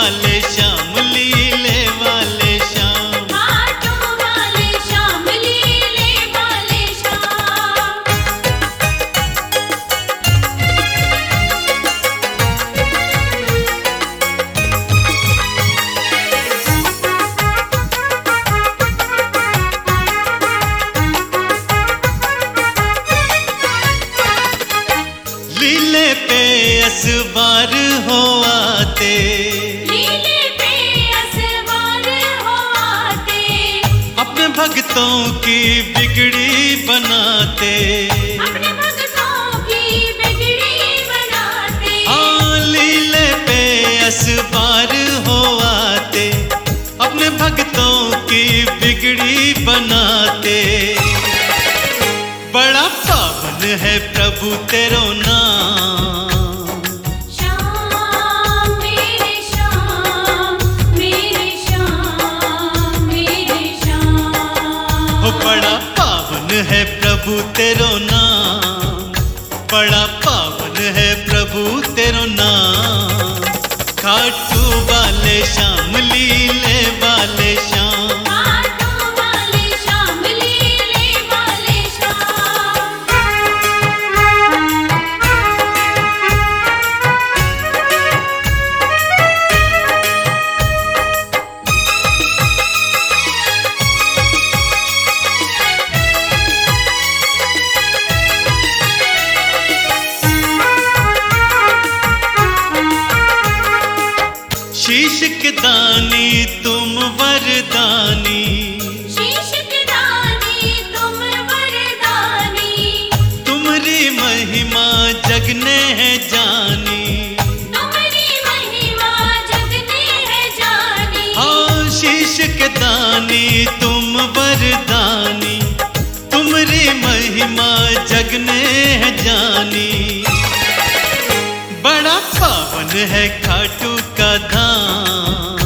वाले श्याम, लीले वाले श्याम, घाटों वाले श्याम, लीले वाले श्याम। लीले पे असवार हो आते, लीले पे असवार हो आते, अपने भक्तों की बिगड़ी बनाते। अपने भक्तों की बिगड़ी बनाते। हाँ, लीले पे असवार हो आते, अपने भक्तों की बिगड़ी बनाते। बड़ा पावन है प्रभु तेरो नाम, श्याम मेरे श्याम, मेरे श्याम, मेरे श्याम। हो बड़ा पावन है प्रभु तेरो नाम, बड़ा पावन है प्रभु तेरो नाम। खाटू वाले श्याम, लीले वाले श्याम, घाटों वाले श्याम, लीले वाले श्याम। शीश के दानी तुम वरदानी, शीश के दानी तुम वरदानी, तुम्हारी महिमा जग ने है जानी। तुम्हारी महिमा जग ने है जानी। हाँ, शीश के दानी तुम वरदानी, तुम्हारी महिमा जग ने है जानी। बड़ा पावन है खाटू का धाम,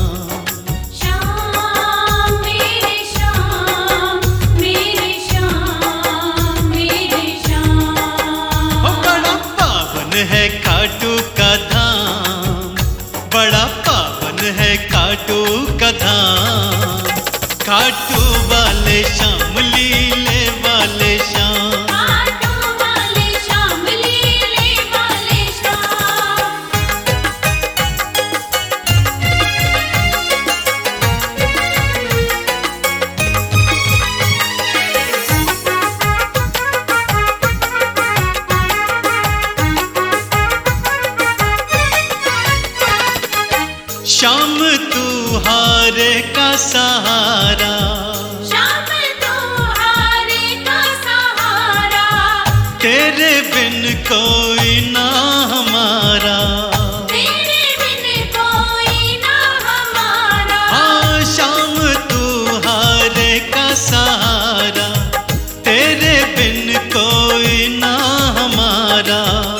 श्याम मेरे श्याम, मेरे श्याम, मेरे श्याम। ओ बड़ा पावन है खाटू का धाम, बड़ा पावन है खाटू का धाम। खाटू वाले श्याम, लीले वाले श्याम, घाटों वाले श्याम, लीले वाले श्याम। श्याम तू हारे का सहारा, श्याम तुम्हारे का सहारा, तेरे बिन कोई ना हमारा। तेरे बिन कोई ना हमारा। हाँ, श्याम तू हारे का सहारा, तेरे बिन कोई ना हमारा।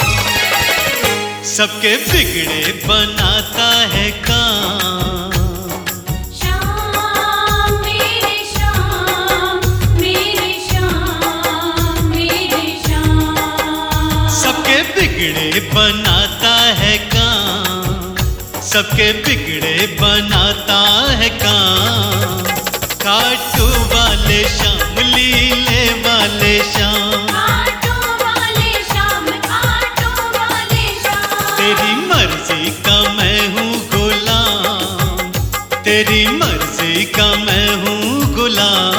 सबके बिगड़े बनाता है काम, श्याम मेरे श्याम, मेरे श्याम, मेरे श्याम। सबके बिगड़े बनाता है काम, सबके बिगड़े बनाता है काम। खाटू वाले श्याम, लीले वाले श्याम, घाटों वाले श्याम, घाटों वाले श्याम। तेरी मर्जी का मैं हूँ गुलाम, तेरी मर्जी का मैं हूँ गुलाम।